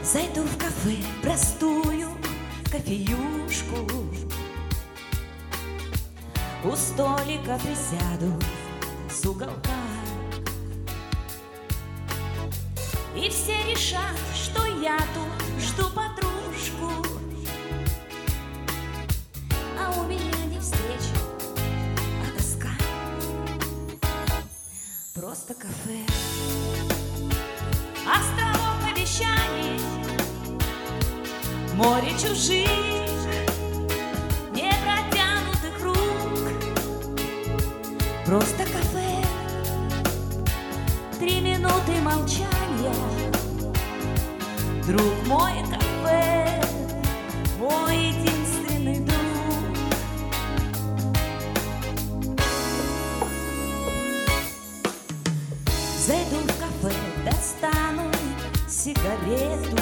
Зайду в кафе, простую кофеюшку, у столика присяду с уголка, и все решат, что я тут жду подружку, а у меня не встреча, а тоска. Просто кафе, островок обещаний, море чужих, непротянутых рук. Просто кафе, 3 минуты молчания. Друг мой, кафе, мой единственный друг. Зайду в кафе, достану сигарету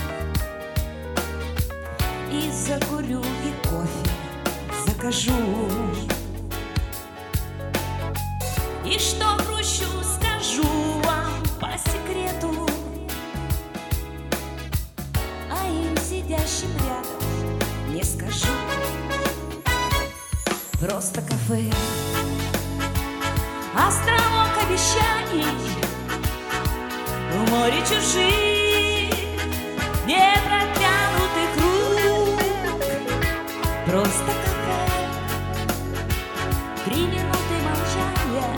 и закурю, и кофе закажу. И что грущу, скажу вам по секрету, а им, сидящим рядом, не скажу. Просто кафе, островок обещаний, в море чужих, непротянутых рук. Просто кафе, 3 минуты молчания.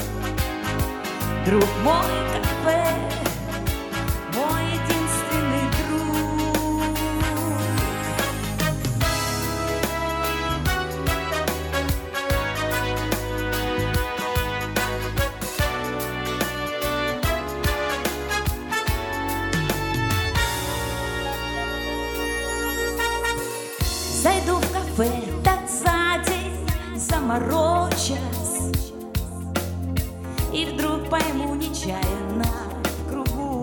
Друг мой, кафе, мой единственный друг. Зайду в кафе, так за день заморочась, и вдруг пойму нечаянно в кругу,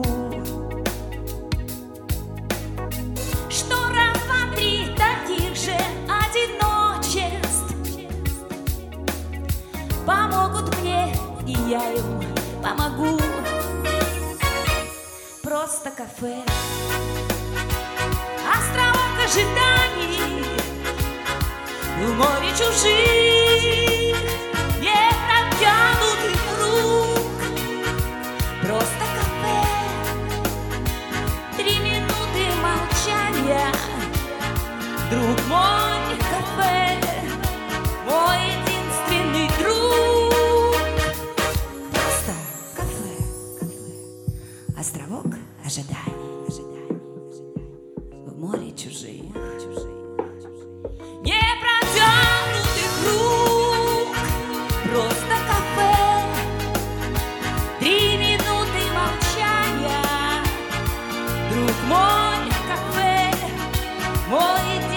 что раз, два, 3 таких же одиночеств помогут мне, и я им помогу. Просто кафе, островок ожиданий, в море чужих, непротянутых рук. Просто кафе, 3 минуты молчания. Друг мой, кафе, мой единственный друг. Просто кафе, островок ожиданий, в море чужих, непротянутых рук. Просто кафе, 3 минуты молчания. Друг мой, кафе, мой единственный друг.